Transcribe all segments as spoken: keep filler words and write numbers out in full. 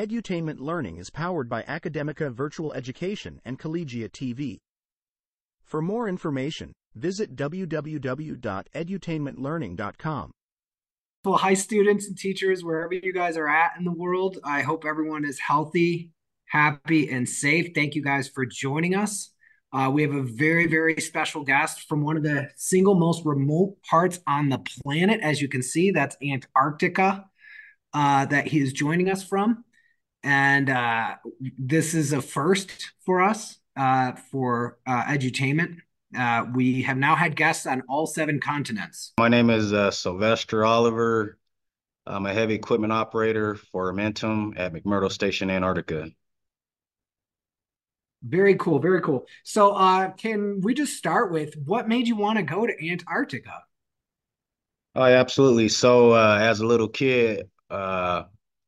Edutainment Learning is powered by Academica Virtual Education and Collegiate T V. For more information, visit w w w dot edutainment learning dot com. Well, hi, students and teachers, wherever you guys are at in the world. I hope everyone is healthy, happy, and safe. Thank you guys for joining us. Uh, we have a very, very special guest from one of the single most remote parts on the planet. As you can see, that's Antarctica, uh, that he is joining us from. And uh, this is a first for us uh, for uh, edutainment. Uh, we have now had guests on all seven continents. My name is uh, Sylvester Oliver. I'm a heavy equipment operator for Amentum at McMurdo Station, Antarctica. Very cool, very cool. So, uh, can we just start with what made you want to go to Antarctica? Oh, yeah, absolutely. So, uh, as a little kid, uh,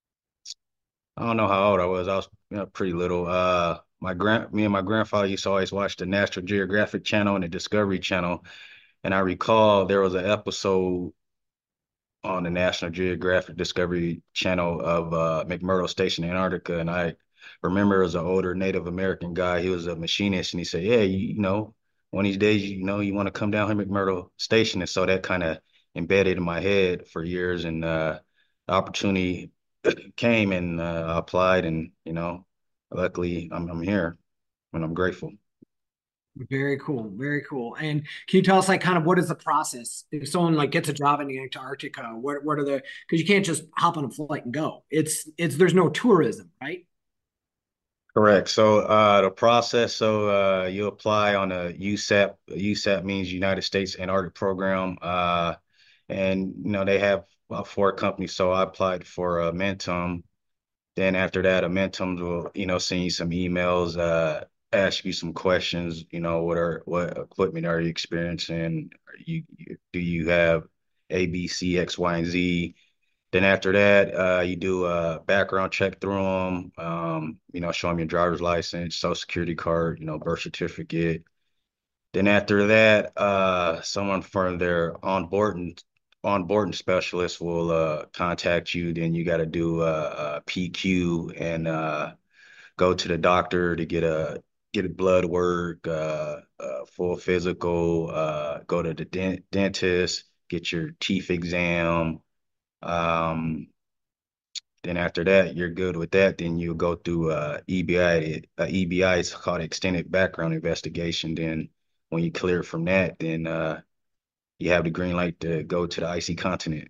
I don't know how old I was. I was, you know, pretty little. Uh, my grand, me and my grandfather used to always watch the National Geographic Channel and the Discovery Channel, and I recall there was an episode on the National Geographic Discovery Channel of uh, McMurdo Station, Antarctica, and I remember as an older Native American guy, he was a machinist, and he said, "Yeah, you, you know, one of these days, you know, you want to come down here McMurdo Station," and so that kind of embedded in my head for years, and uh, the opportunity came, and uh, I applied, and you know, luckily, I'm I'm here, and I'm grateful. Very cool, very cool. And can you tell us like kind of what is the process if someone like gets a job in Antarctica? What what are the because you can't just hop on a flight and go. It's it's there's no tourism, right? Correct. So uh, the process, so uh, you apply on a U S A P. U S A P means United States Antarctic Program, uh, and you know they have uh, four companies. So I applied for uh, Mentum. Then after that, a Mentum will you know send you some emails, uh, ask you some questions. You know what are what equipment are you experiencing? Are you do you have A, B, C, X, Y, and Z? Then after that, uh, you do a background check through them, um, you know, show them your driver's license, social security card, you know, birth certificate. Then after that, uh, someone from their onboarding onboarding specialist will uh, contact you. Then you got to do a, a P Q and uh, go to the doctor to get a get a blood work, uh, a full physical, uh, go to the dent dentist, get your teeth exam. Um, then after that, you're good with that. Then you go through uh, E B I. Uh, E B I is called Extended Background Investigation. Then when you clear from that, then uh, you have the green light to go to the icy continent.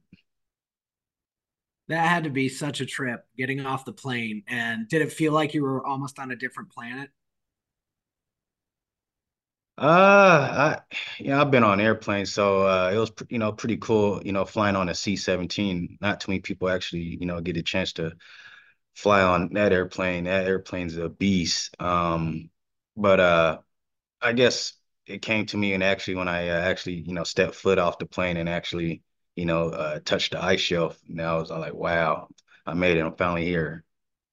That had to be such a trip getting off the plane. And did it feel like you were almost on a different planet? Uh, I yeah, I've been on airplanes, so uh, it was you know pretty cool. You know, flying on a C seventeen. Not too many people actually you know get a chance to fly on that airplane. That airplane's a beast. Um, but uh. I guess it came to me and actually when I uh, actually, you know, stepped foot off the plane and actually, you know, uh, touched the ice shelf. And I was like, wow, I made it. I'm finally here.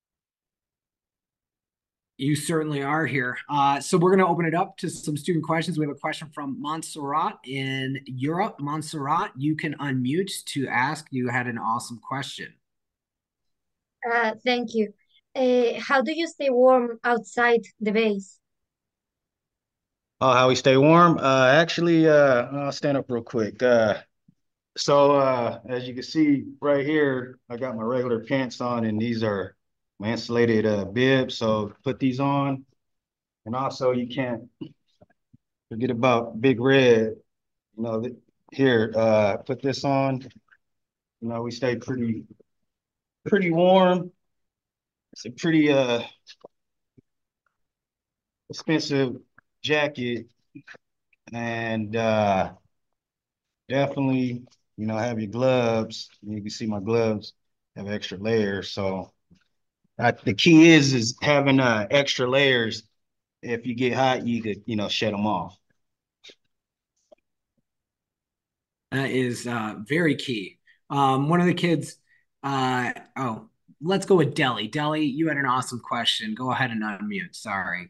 You certainly are here. Uh, so we're going to open it up to some student questions. We have a question from Montserrat in Europe. Montserrat, you can unmute to ask. You had an awesome question. Uh, thank you. Uh, how do you stay warm outside the base? Oh, how we stay warm? Uh, actually, uh, I'll stand up real quick. Uh, so uh, as you can see right here, I got my regular pants on, and these are my insulated uh, bibs. So put these on, and also you can't forget about Big Red. You know, th here, uh, put this on. You know, we stay pretty pretty warm. It's a pretty uh expensive jacket, and uh definitely, you know, have your gloves. You can see my gloves have extra layers. So I, the key is is having uh extra layers. If you get hot, you could, you know, shed them off. That is uh, very key. Um, one of the kids, uh, oh, let's go with Delhi. Delhi, you had an awesome question. Go ahead and unmute. Sorry.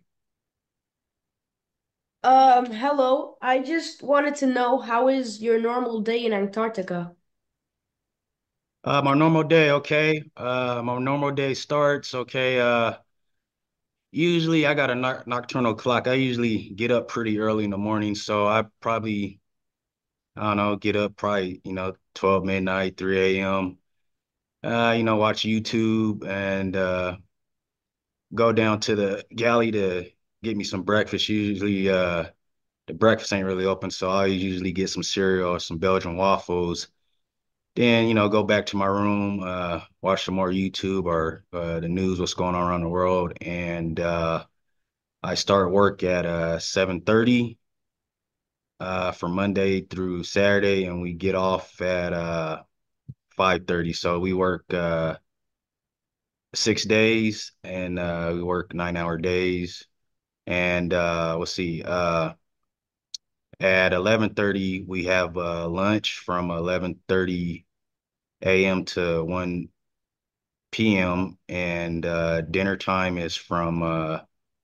Um, hello. I just wanted to know how is your normal day in Antarctica? Uh, my normal day, okay. Uh, my normal day starts, okay. Uh, usually I got a noc nocturnal clock. I usually get up pretty early in the morning, so I probably, I don't know, get up probably, you know, twelve midnight, three a m. Uh, you know, watch YouTube and uh go down to the galley to get me some breakfast. Usually, uh, the breakfast ain't really open, so I usually get some cereal or some Belgian waffles. Then, you know, go back to my room, uh, watch some more YouTube or uh, the news, what's going on around the world. And uh, I start work at uh, seven thirty uh, from Monday through Saturday, and we get off at uh, five thirty. So we work uh, six days and uh, we work nine hour days. And uh, let's see, uh, at eleven thirty, we have uh, lunch from eleven thirty a m to one p m and uh, dinner time is from uh,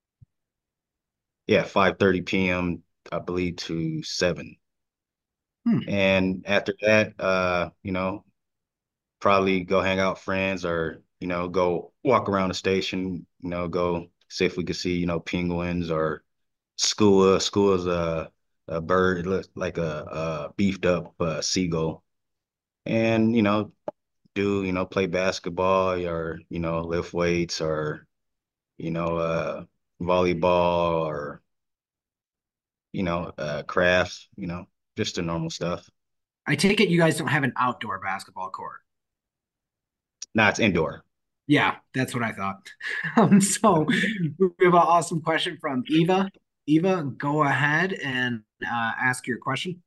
yeah five thirty p m I believe to seven. Hmm. And after that, uh, you know, probably go hang out with friends or you know go walk around the station. You know, go see if we could see you know penguins or skua. Skua is a a bird. It looks like a, a beefed up uh, seagull. And you know, do you know play basketball or you know lift weights or you know, uh, volleyball or, you know, uh, crafts, you know, just the normal stuff. I take it you guys don't have an outdoor basketball court. Nah, it's indoor. Yeah, that's what I thought. Um, so we have an awesome question from Eva. Eva, go ahead and uh, ask your question.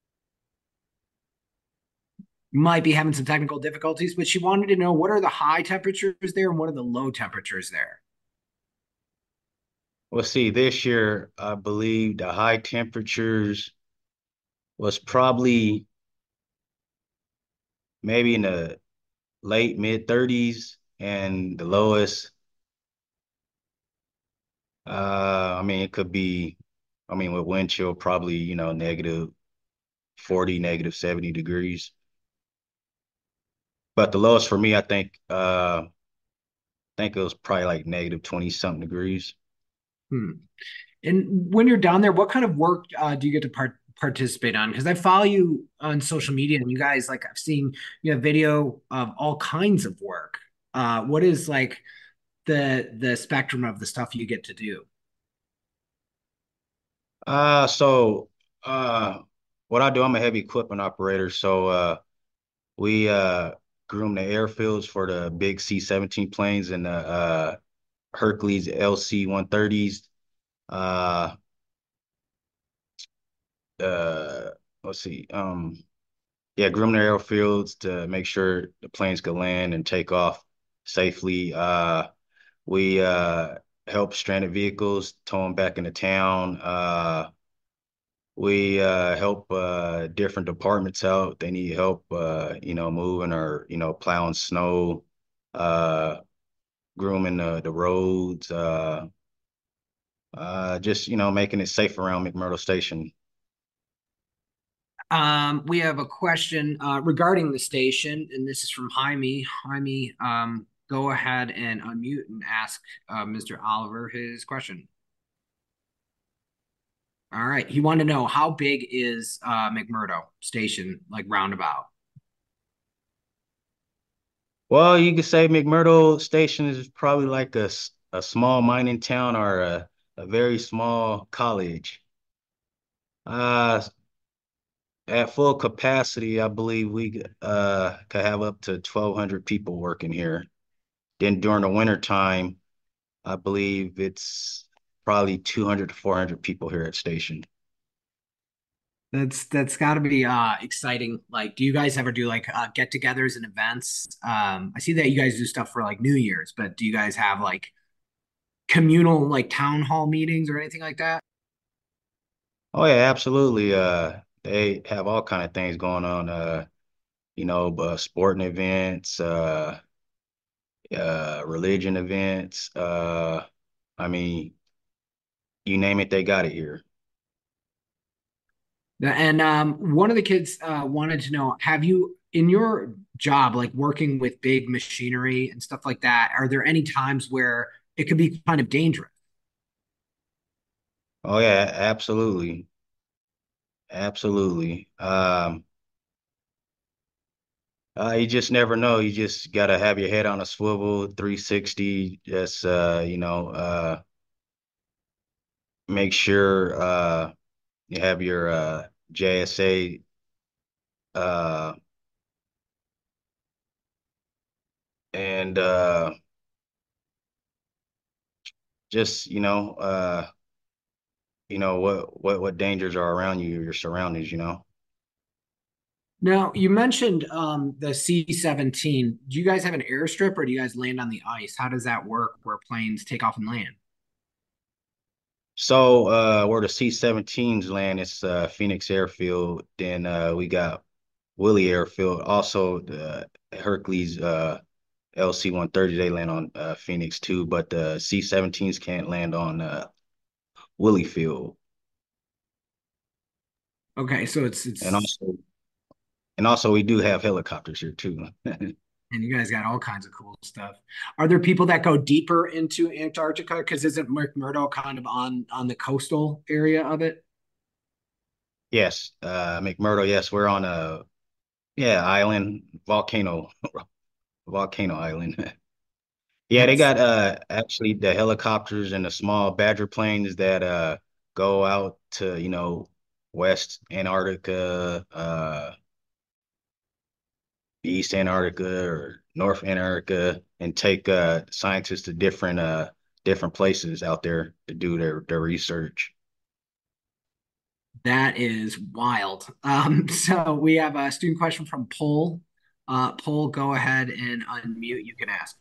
Might be having some technical difficulties, but she wanted to know what are the high temperatures there and what are the low temperatures there? Well, see, this year, I believe the high temperatures was probably maybe in the late mid thirties and the lowest, uh, I mean, it could be, I mean, with wind chill, probably, you know, negative forty, negative seventy degrees. But the lowest for me, I think, uh, think it was probably like negative twenty something degrees. Hmm. And when you're down there, what kind of work uh, do you get to part participate on? Because I follow you on social media, and you guys like I've seen you have video of all kinds of work. Uh, what is like the the spectrum of the stuff you get to do? Uh, so uh what I do, I'm a heavy equipment operator. So uh we uh groom the airfields for the big C seventeen planes and the uh Hercules L C one thirties. Uh uh let's see. Um yeah, groom the airfields to make sure the planes can land and take off safely. Uh we uh help stranded vehicles tow them back into town. Uh We uh, help uh, different departments out. They need help, uh, you know, moving or, you know, plowing snow, uh, grooming the, the roads, uh, uh, just, you know, making it safe around McMurdo Station. Um, we have a question uh, regarding the station, and this is from Jaime. Jaime, um, go ahead and unmute and ask uh, mister Oliver his question. All right. He wanted to know how big is uh, McMurdo Station, like roundabout? Well, you could say McMurdo Station is probably like a, s- a small mining town or a, a very small college. Uh, at full capacity, I believe we uh, could have up to twelve hundred people working here. Then during the winter time, I believe it's probably two hundred to four hundred people here at station. That's that's got to be uh exciting. Like, do you guys ever do like uh, get-togethers and events? Um, I see that you guys do stuff for like New Year's, but do you guys have like communal like town hall meetings or anything like that? Oh yeah, absolutely. Uh, they have all kind of things going on. Uh, you know, uh, sporting events, uh, uh, religion events. Uh, I mean, you name it, they got it here. And um, one of the kids uh, wanted to know, have you in your job, like working with big machinery and stuff like that, are there any times where it could be kind of dangerous? Oh yeah, absolutely. Absolutely. Um, uh, you just never know. You just gotta have your head on a swivel, three sixty, just uh, you know, uh make sure uh you have your uh J S A uh and uh just, you know, uh you know what what what dangers are around you, your surroundings, you know. Now, you mentioned um, the C seventeen. Do you guys have an airstrip or do you guys land on the ice? How does that work where planes take off and land? So uh where the C seventeens land, it's uh Phoenix Airfield. Then uh we got Willie Airfield. Also the Hercules uh L C one thirty, they land on uh Phoenix too, but the C seventeens can't land on uh Willie Field. Okay, so it's And it's also and also we do have helicopters here too. and you guys got all kinds of cool stuff. Are there people that go deeper into Antarctica? Because isn't McMurdo kind of on on the coastal area of it? Yes, uh McMurdo, yes, we're on a yeah, island, volcano, volcano island. Yeah, they That's got uh actually the helicopters and the small Badger planes that uh go out to, you know, West Antarctica, uh East Antarctica or North Antarctica and take uh scientists to different uh different places out there to do their their research. that is wild. Um, so we have a student question from Paul. Uh, Paul, go ahead and unmute. You can ask.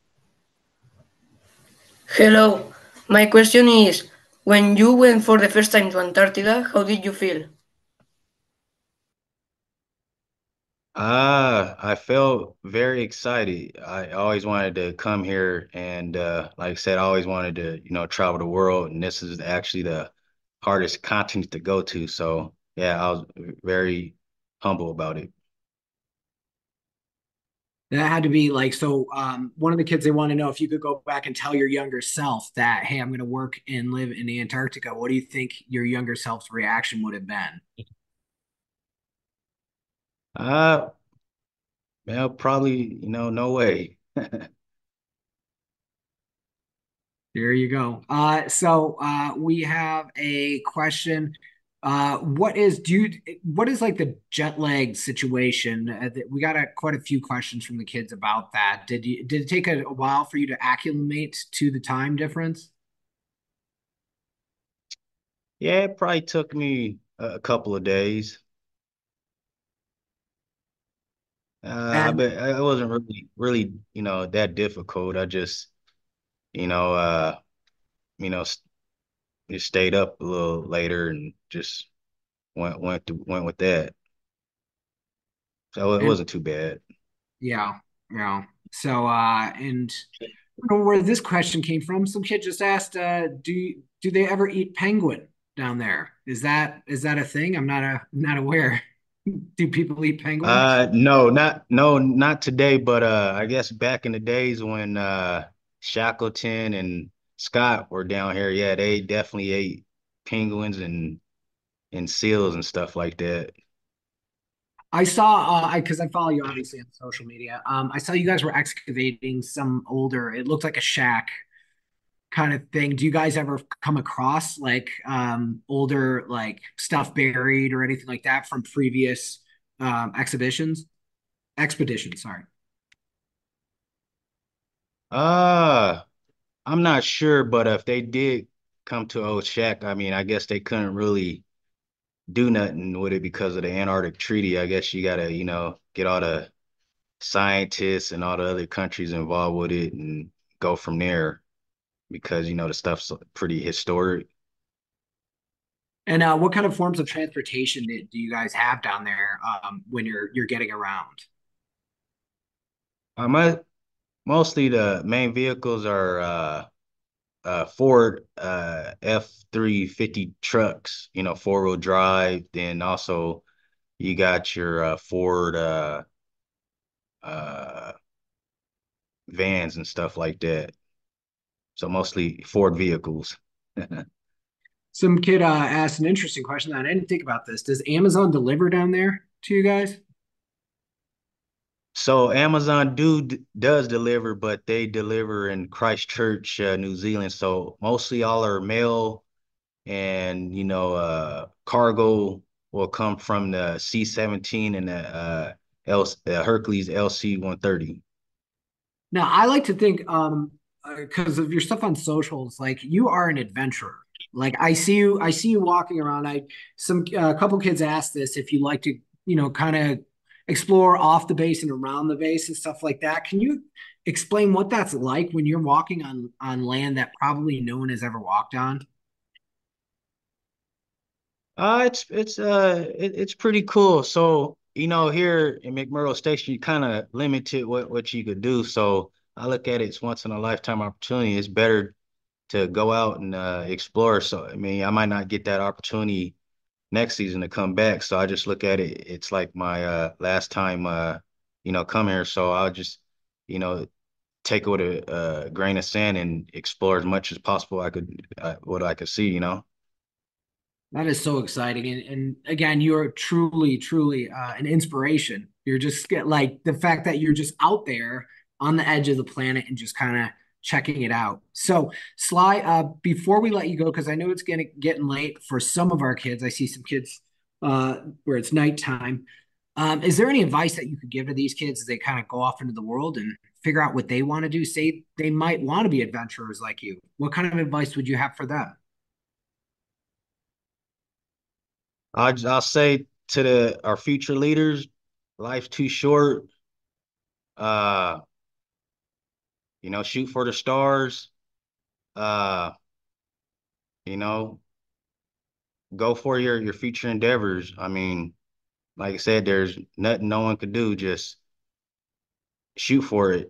Hello, my question is, when you went for the first time to Antarctica, how did you feel? Ah, I felt very excited. I always wanted to come here and uh like I said, I always wanted to, you know, travel the world and this is actually the hardest continent to go to. So yeah, I was very humble about it. That had to be like so. Um, one of the kids they want to know if you could go back and tell your younger self that, hey, I'm going to work and live in Antarctica. What do you think your younger self's reaction would have been? Uh, well, probably, you know, no way. There you go. Uh, so uh, we have a question. Uh, what is do you, what is like the jet lag situation? Uh, that- we got a, quite a few questions from the kids about that. Did you did it take a, a while for you to acclimate to the time difference? Yeah, it probably took me a a couple of days. Uh, I And bet it wasn't really, really, you know, that difficult. I just, you know, uh, you know, s- just stayed up a little later and just went went to went with that. So it and wasn't too bad. yeah, yeah. So uh, and I don't know where this question came from. Some kid just asked, uh, "Do you, do they ever eat penguin down there? Is that is that a thing? I'm not a not aware. Do people eat penguin?" Uh, no, not no, not today, but uh, I guess back in the days when uh Shackleton and Scott were down here, yeah, they definitely ate penguins and and seals and stuff like that. I saw, uh, I because I follow you obviously on social media. Um, I saw you guys were excavating some older. It looked like a shack kind of thing. Do you guys ever come across like um older like stuff buried or anything like that from previous um exhibitions? Expeditions, sorry. Uh, I'm not sure, but if they did come to Old Shack, I mean, I guess they couldn't really do nothing with it because of the Antarctic Treaty. I guess you gotta, you know, get all the scientists and all the other countries involved with it and go from there because, you know, the stuff's pretty historic. And uh, what kind of forms of transportation do do you guys have down there um, when you're you're getting around? Uh, my, mostly the main vehicles are uh, uh, Ford uh, F three fifty trucks, you know, four wheel drive. Then also you got your uh, Ford. Uh, uh, vans and stuff like that. So mostly Ford vehicles. Some kid uh, asked an interesting question that I didn't think about this. Does Amazon deliver down there to you guys? So Amazon do does deliver, but they deliver in Christchurch, uh, New Zealand. So mostly all our mail and you know uh, cargo will come from the C seventeen and the uh, L, uh, Hercules L C one thirty. Now, I like to think, um, because of your stuff on socials, like you are an adventurer. Like I see you, I see you walking around. I some a couple kids asked this if you like to, you know, kind of explore off the base and around the base and stuff like that. Can you explain what that's like when you're walking on on land that probably no one has ever walked on? Uh, it's it's uh it, it's pretty cool. So, you know, here in McMurdo Station, you kind of limited what what you could do. So I look at it as once in a lifetime opportunity. It's better to go out and uh, explore. So I mean, I might not get that opportunity next season to come back. So I just look at it. It's like my uh last time uh you know come here. So I'll just you know take it with a, uh grain of sand and explore as much as possible I could uh, what I could see. You know. That is so exciting. And, and again, you're truly, truly uh, an inspiration. You're just get like the fact that you're just out there on the edge of the planet and just kind of checking it out. So, Sly, uh, before we let you go, because I know it's getting getting late for some of our kids. I see some kids uh, where it's nighttime. Um, is there any advice that you could give to these kids as they kind of go off into the world and figure out what they want to do? Say they might want to be adventurers like you. What kind of advice would you have for them? I I'll say to the our future leaders, life's too short. Uh, you know, shoot for the stars. Uh, you know, go for your your future endeavors. I mean, like I said, there's nothing no one could do. Just shoot for it.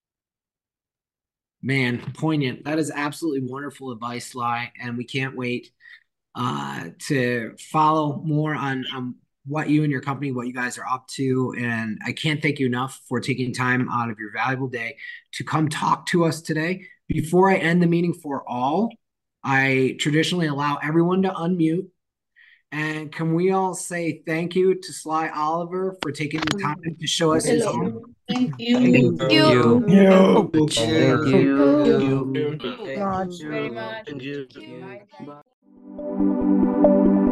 Man, poignant. That is absolutely wonderful advice, Sly. And we can't wait uh, to follow more on, on what you and your company, what you guys are up to. And I can't thank you enough for taking time out of your valuable day to come talk to us today. Before I end the meeting for all, I traditionally allow everyone to unmute. And can we all say thank you to Sly Oliver for taking the time to show us his Hello. home? Thank Thank you. you. You. Thank you. Much. Very much. Thank you. Bye. Bye.